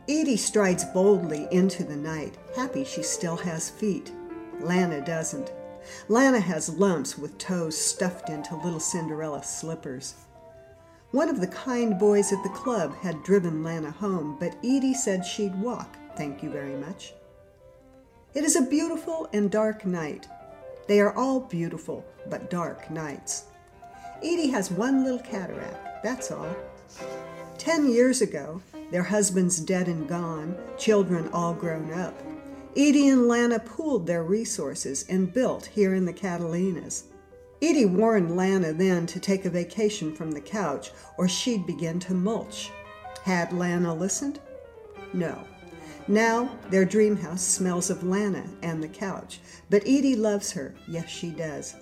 Edie strides boldly into the night, happy she still has feet. Lana doesn't. Lana has lumps with toes stuffed into little Cinderella slippers. One of the kind boys at the club had driven Lana home, but Edie said she'd walk, thank you very much. It is a beautiful and dark night. They are all beautiful but dark nights. Edie has one little cataract, that's all. 10 years ago, their husbands dead and gone, children all grown up, Edie and Lana pooled their resources and built here in the Catalinas. Edie warned Lana then to take a vacation from the couch or she'd begin to mulch. Had Lana listened? No. Now their dream house smells of Lana and the couch, but Edie loves her, yes she does.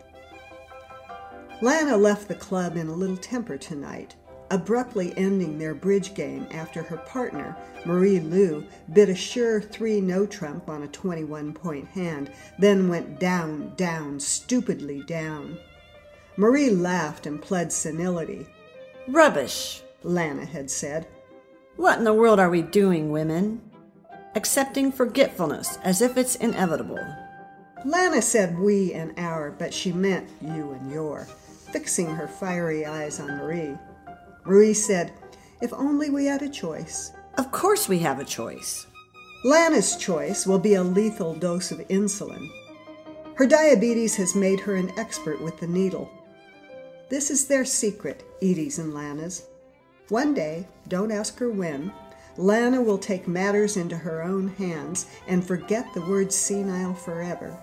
Lana left the club in a little temper tonight, abruptly ending their bridge game after her partner, Marie Lou, bid a sure 3-no trump on a 21-point hand, then went down, stupidly down. Marie laughed and pled senility. "Rubbish," Lana had said. "What in the world are we doing, women? Accepting forgetfulness as if it's inevitable." Lana said we and our, but she meant you and your, fixing her fiery eyes on Marie. Marie said, if only we had a choice. Of course we have a choice. Lana's choice will be a lethal dose of insulin. Her diabetes has made her an expert with the needle. This is their secret, Edie's and Lana's. One day, don't ask her when, Lana will take matters into her own hands and forget the word senile forever.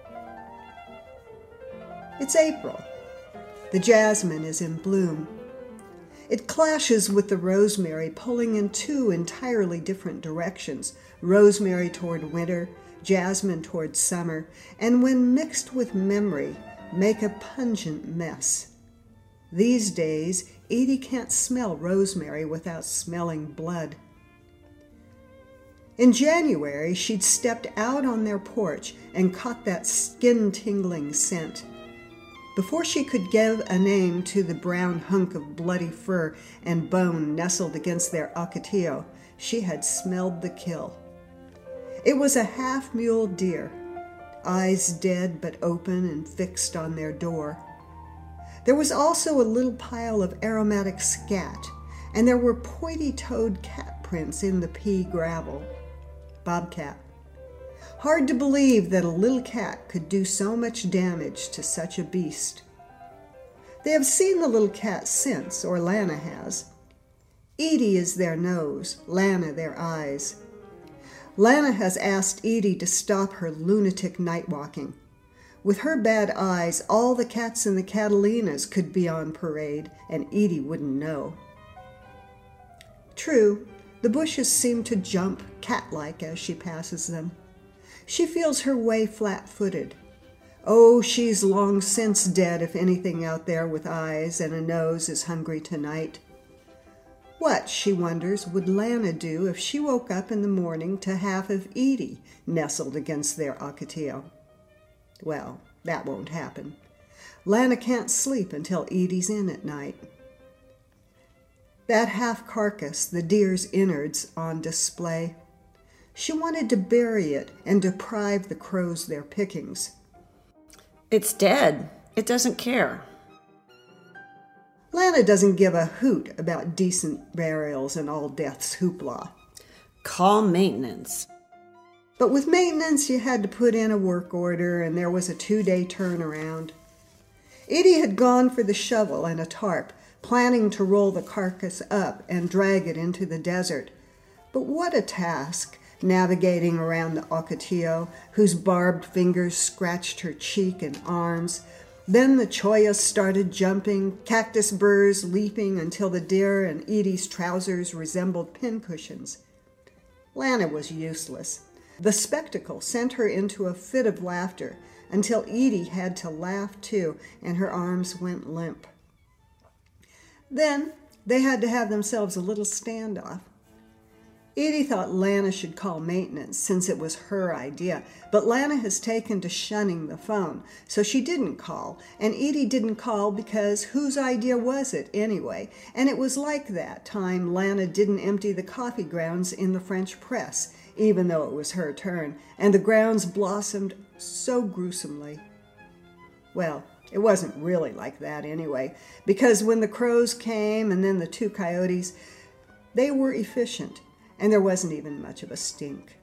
It's April. The jasmine is in bloom. It clashes with the rosemary, pulling in two entirely different directions, rosemary toward winter, jasmine toward summer, and when mixed with memory, make a pungent mess. These days, Edie can't smell rosemary without smelling blood. In January, she'd stepped out on their porch and caught that skin-tingling scent. Before she could give a name to the brown hunk of bloody fur and bone nestled against their ocotillo, she had smelled the kill. It was a half-mule deer, eyes dead but open and fixed on their door. There was also a little pile of aromatic scat, and there were pointy-toed cat prints in the pea gravel. Bobcat. Hard to believe that a little cat could do so much damage to such a beast. They have seen the little cat since, or Lana has. Edie is their nose, Lana their eyes. Lana has asked Edie to stop her lunatic night walking. With her bad eyes, all the cats in the Catalinas could be on parade, and Edie wouldn't know. True, the bushes seem to jump cat-like as she passes them. She feels her way flat-footed. Oh, she's long since dead if anything out there with eyes and a nose is hungry tonight. What, she wonders, would Lana do if she woke up in the morning to half of Edie nestled against their ocotillo? Well, that won't happen. Lana can't sleep until Edie's in at night. That half carcass, the deer's innards, on display. She wanted to bury it and deprive the crows their pickings. It's dead. It doesn't care. Lana doesn't give a hoot about decent burials and all death's hoopla. Call maintenance. But with maintenance, you had to put in a work order, and there was a 2-day turnaround. Edie had gone for the shovel and a tarp, planning to roll the carcass up and drag it into the desert. But what a task, navigating around the ocotillo, whose barbed fingers scratched her cheek and arms. Then the cholla started jumping, cactus burrs leaping until the deer and Edie's trousers resembled pincushions. Lana was useless. The spectacle sent her into a fit of laughter until Edie had to laugh too, and her arms went limp. Then they had to have themselves a little standoff. Edie thought Lana should call maintenance since it was her idea, but Lana has taken to shunning the phone, so she didn't call, and Edie didn't call because whose idea was it anyway? And it was like that time Lana didn't empty the coffee grounds in the French press, even though it was her turn, and the grounds blossomed so gruesomely. Well, it wasn't really like that anyway, because when the crows came and then the 2 coyotes, they were efficient. And there wasn't even much of a stink.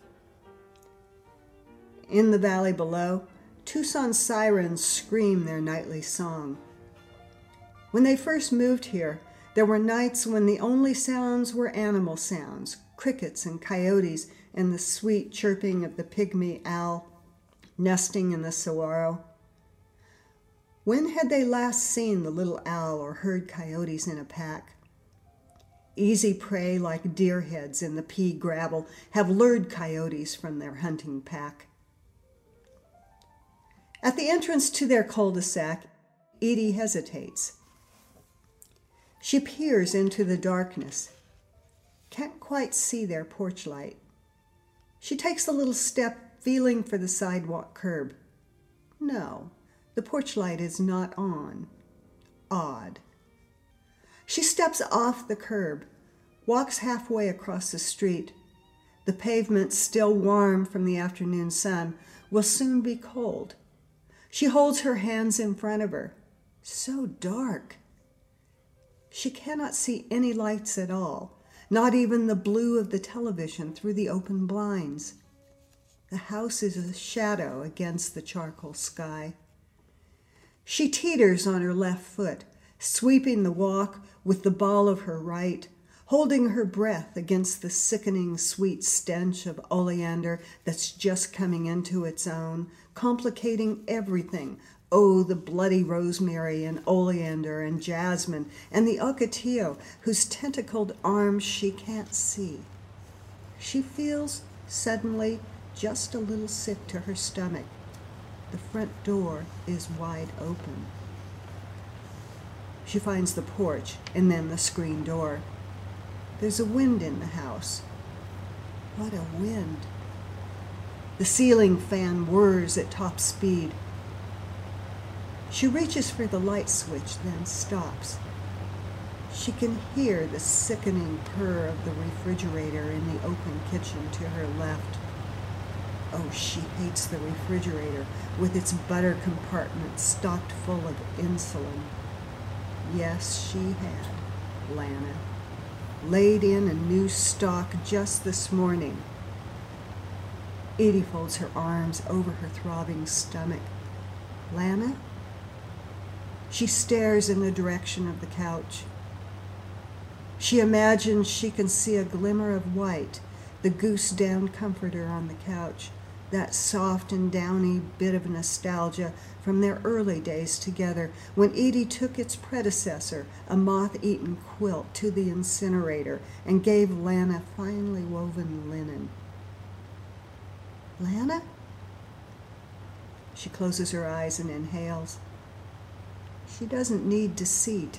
In the valley below, Tucson sirens scream their nightly song. When they first moved here, there were nights when the only sounds were animal sounds, crickets and coyotes, and the sweet chirping of the pygmy owl nesting in the saguaro. When had they last seen the little owl or heard coyotes in a pack? Easy prey like deer heads in the pea gravel have lured coyotes from their hunting pack. At the entrance to their cul-de-sac, Edie hesitates. She peers into the darkness. Can't quite see their porch light. She takes a little step, feeling for the sidewalk curb. No, the porch light is not on. Odd. She steps off the curb, walks halfway across the street. The pavement, still warm from the afternoon sun, will soon be cold. She holds her hands in front of her. So dark. She cannot see any lights at all, not even the blue of the television through the open blinds. The house is a shadow against the charcoal sky. She teeters on her left foot, sweeping the walk with the ball of her right, holding her breath against the sickening sweet stench of oleander that's just coming into its own, complicating everything. Oh, the bloody rosemary and oleander and jasmine and the ocotillo whose tentacled arms she can't see. She feels suddenly just a little sick to her stomach. The front door is wide open. She finds the porch and then the screen door. There's a wind in the house. What a wind. The ceiling fan whirs at top speed. She reaches for the light switch, then stops. She can hear the sickening purr of the refrigerator in the open kitchen to her left. Oh, she hates the refrigerator with its butter compartment stocked full of insulin. Yes, she had, Lana. Laid in a new stock just this morning. Edie folds her arms over her throbbing stomach. Lana? She stares in the direction of the couch. She imagines she can see a glimmer of white, the goose-down comforter on the couch, that soft and downy bit of nostalgia from their early days together when Edie took its predecessor, a moth-eaten quilt, to the incinerator and gave Lana finely woven linen. Lana? She closes her eyes and inhales. She doesn't need to see.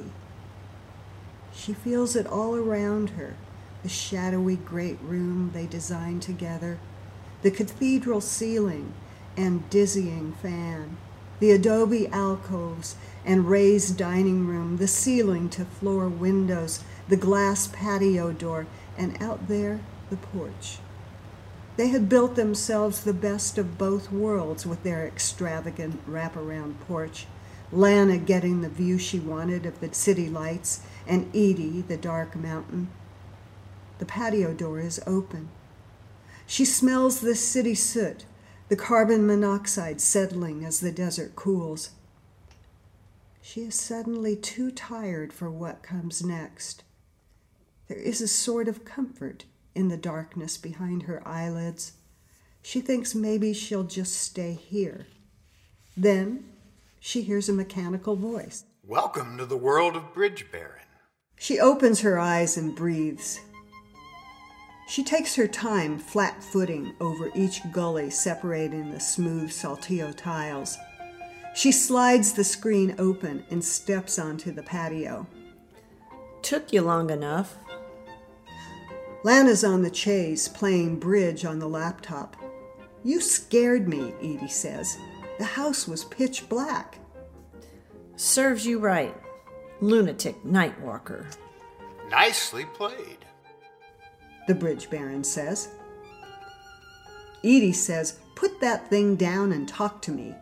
She feels it all around her, the shadowy great room they designed together, the cathedral ceiling and dizzying fan, the adobe alcoves and raised dining room, the ceiling-to-floor windows, the glass patio door, and out there, the porch. They had built themselves the best of both worlds with their extravagant wraparound porch, Lana getting the view she wanted of the city lights, and Edie the dark mountain. The patio door is open. She smells the city soot, the carbon monoxide settling as the desert cools. She is suddenly too tired for what comes next. There is a sort of comfort in the darkness behind her eyelids. She thinks maybe she'll just stay here. Then she hears a mechanical voice. Welcome to the world of Bridge Baron. She opens her eyes and breathes. She takes her time flat-footing over each gully separating the smooth saltillo tiles. She slides the screen open and steps onto the patio. Took you long enough. Lana's on the chaise playing bridge on the laptop. "You scared me," Edie says. "The house was pitch black." Serves you right, lunatic night walker. Nicely played. The bridge baron says. Edie says, "Put that thing down and talk to me."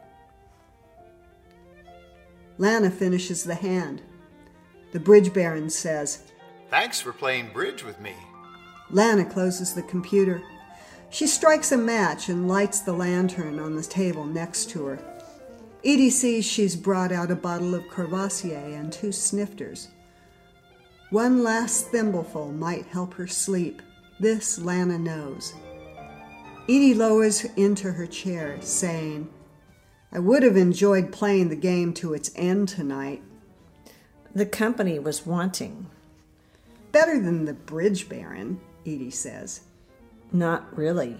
Lana finishes the hand. The bridge baron says, Thanks for playing bridge with me. Lana closes the computer. She strikes a match and lights the lantern on the table next to her. Edie sees she's brought out a bottle of Courvoisier and 2 snifters. One last thimbleful might help her sleep. This Lana knows. Edie lowers into her chair, saying, "I would have enjoyed playing the game to its end tonight." The company was wanting. "Better than the bridge baron," Edie says. Not really.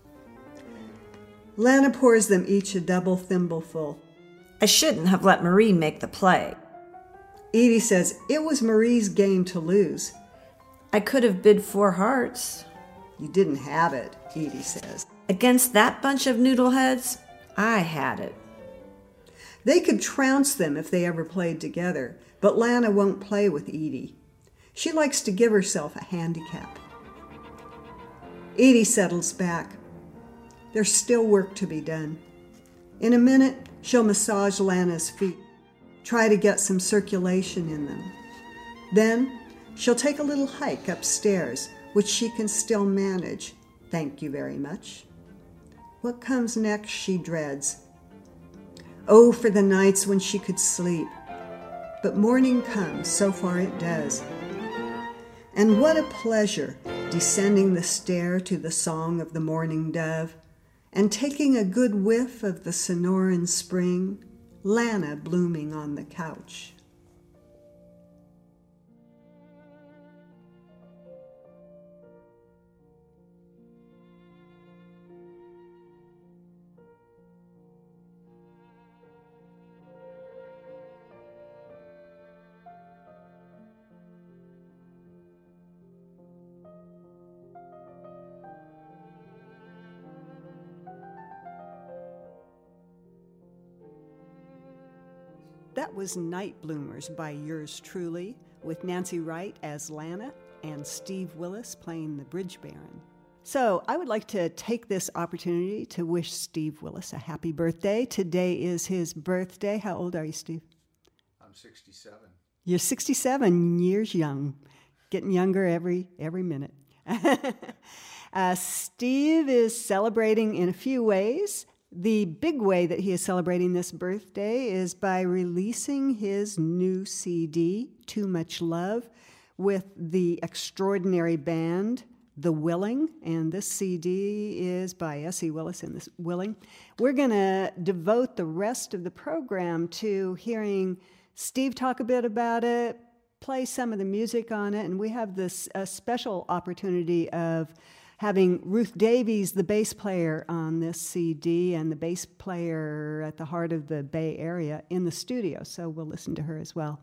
Lana pours them each a double thimbleful. I shouldn't have let Marie make the play. Edie says it was Marie's game to lose. I could have bid 4 hearts. "You didn't have it," Edie says. Against that bunch of noodleheads, I had it. They could trounce them if they ever played together, but Lana won't play with Edie. She likes to give herself a handicap. Edie settles back. There's still work to be done. In a minute, she'll massage Lana's feet, try to get some circulation in them. Then she'll take a little hike upstairs, which she can still manage. Thank you very much. What comes next she dreads. Oh, for the nights when she could sleep. But morning comes, so far it does. And what a pleasure, descending the stair to the song of the morning dove, and taking a good whiff of the Sonoran spring, Lana blooming on the couch. That was Night Bloomers by yours truly, with Nancy Wright as Lana and Steve Willis playing the Bridge Baron. So I would like to take this opportunity to wish Steve Willis a happy birthday. Today is his birthday. How old are you, Steve? I'm 67. You're 67 years young, getting younger every minute. Steve is celebrating in a few ways. The big way that he is celebrating this birthday is by releasing his new CD, Too Much Love, with the extraordinary band, The Willing, and this CD is by S.E. Willis and the Willing. We're going to devote the rest of the program to hearing Steve talk a bit about it, play some of the music on it, and we have this special opportunity of having Ruth Davies, the bass player on this CD, and the bass player at the heart of the Bay Area in the studio. So we'll listen to her as well.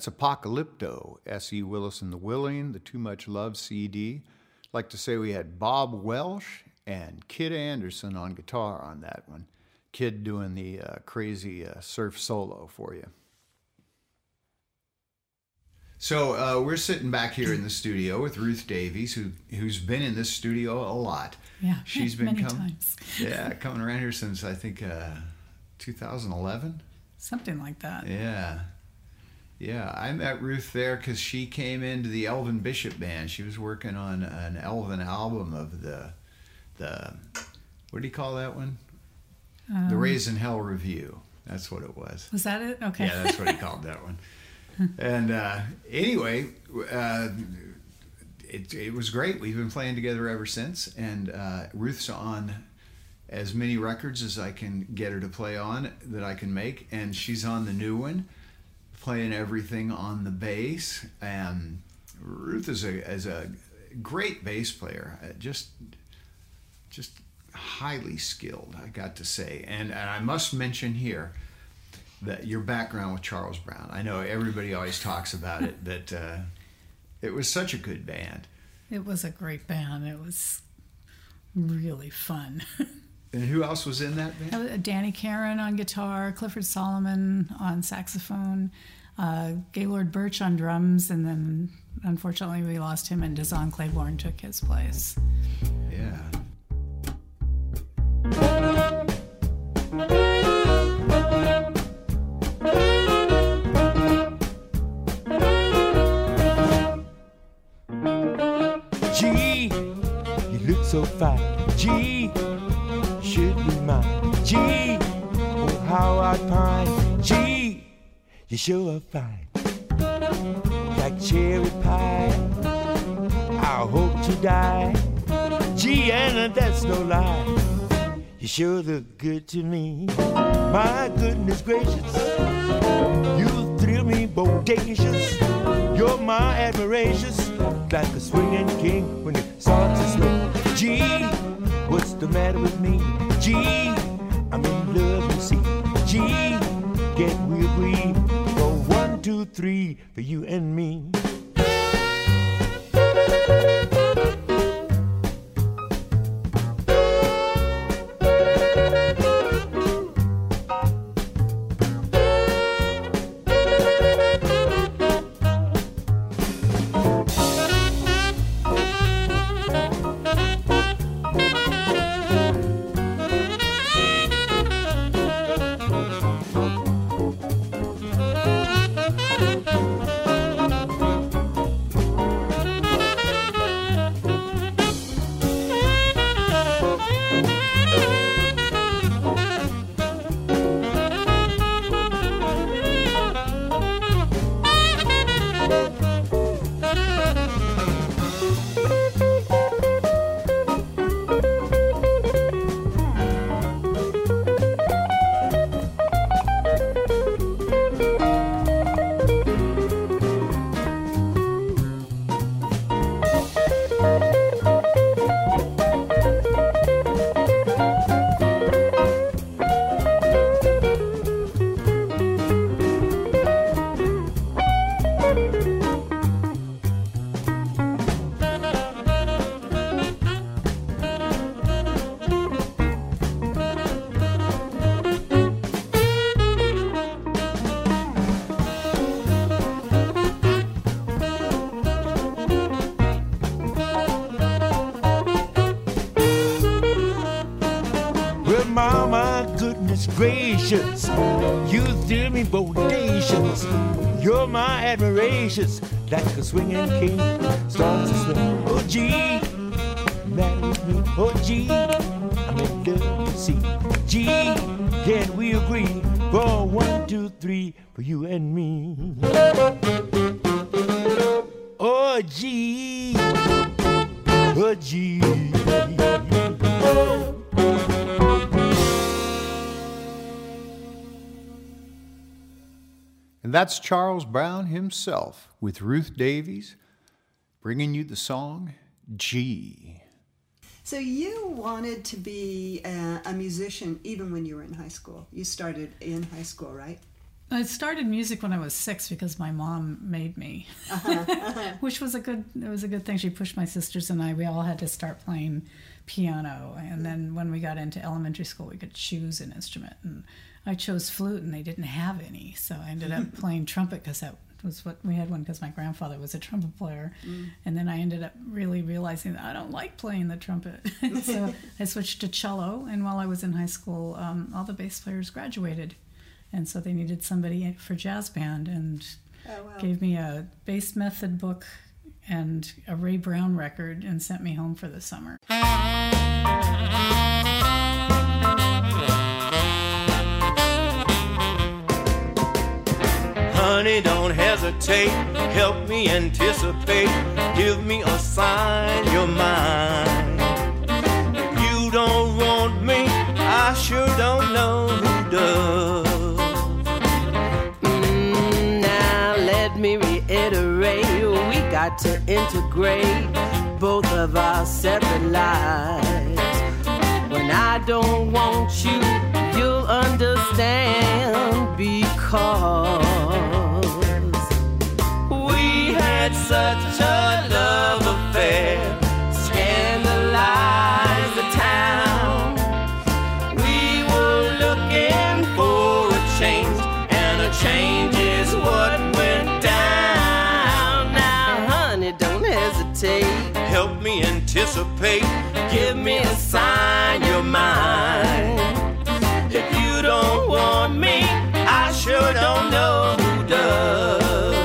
That's Apocalypto, S.E. Willis and the Willing, the Too Much Love CD. I'd like to say we had Bob Welsh and Kid Anderson on guitar on that one. Kid doing the crazy surf solo for you. So we're sitting back here in the studio with Ruth Davies, who's been in this studio a lot. Yeah, she's been many times. Yeah, coming around here since I think 2011. Something like that. Yeah. I met Ruth there because she came into the Elvin Bishop band. She was working on an Elvin album of the what do you call that one? The Raising Hell Review. That's what it was. Was that it? Okay. Yeah, that's what he called that one. And anyway, it was great. We've been playing together ever since. And Ruth's on as many records as I can get her to play on that I can make. And she's on the new one, playing everything on the bass. And Ruth is a great bass player, just highly skilled, I got to say. And I must mention here that your background with Charles Brown. I know everybody always talks about it, but it was such a good band. It was a great band. It was really fun. And who else was in that band? Danny Karen on guitar, Clifford Solomon on saxophone, Gaylord Birch on drums, and then unfortunately we lost him and Dazon Claiborne took his place. Yeah. Gee, you look so fine. Gee, should be mine. Gee, oh how I pine. Gee, you sure are fine. Like cherry pie, I hope to die. Gee, and that's no lie. You sure look good to me. My goodness gracious, you thrill me bodacious. You're my admirations, like a swinging king when it starts to swing. Gee, what's the matter with me? Gee, I'm in love, you see. Gee, can't we agree? Go 1, 2, 3 for you and me. Gracious, you thrill me bodacious. You're my admirations, like a swinging king starts to swing. Oh gee, marry me. Oh gee, I'm in love to see. Gee, can we agree for 1, 2, 3 for you and me? Oh gee, oh gee. And that's Charles Brown himself with Ruth Davies bringing you the song G. So you wanted to be a musician even when you were in high school. You started in high school, right? I started music when I was 6 because my mom made me, which was a good thing. She pushed my sisters and I. We all had to start playing piano, and then when we got into elementary school, we could choose an instrument. And I chose flute, and they didn't have any, so I ended up playing trumpet because that was what we had one because my grandfather was a trumpet player. And then I ended up really realizing that I don't like playing the trumpet, so I switched to cello. And while I was in high school, all the bass players graduated. And so they needed somebody for jazz band, and gave me a bass method book and a Ray Brown record and sent me home for the summer. Honey, don't hesitate, help me anticipate, give me a sign you're mine. If you don't want me, I sure don't know who does. Let me reiterate, we got to integrate both of our separate lives. When I don't want you, you'll understand, because we had such a love affair, scandalized the town. We were looking for a change, and a change is what went down. Now, honey, don't hesitate, help me anticipate, give me a sign you're mine. If you don't want me, I sure don't know who does.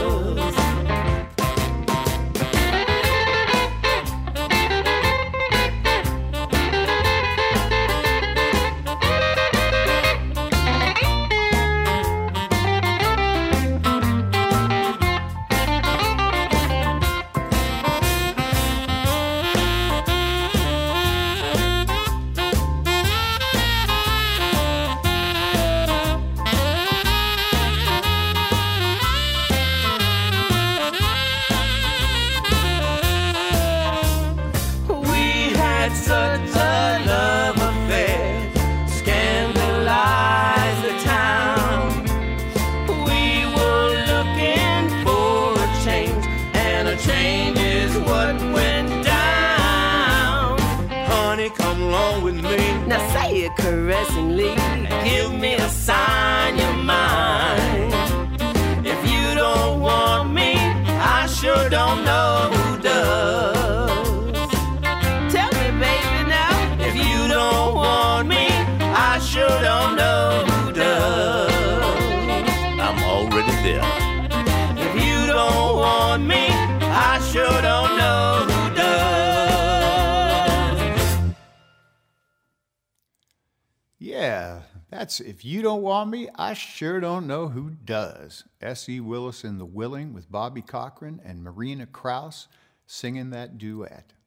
Such a love affair, scandalized the town. We were looking for a change, and a change is what went down. Honey, come along with me. Now say it caressingly, give me a sign you're mine. If you don't want me, I sure don't know who does. I sure don't know who does. I'm already there. If you don't want me, I sure don't know who does. Yeah, that's If You Don't Want Me, I Sure Don't Know Who Does. S.E. Willis and the Willing with Bobby Cochran and Marina Krause singing that duet.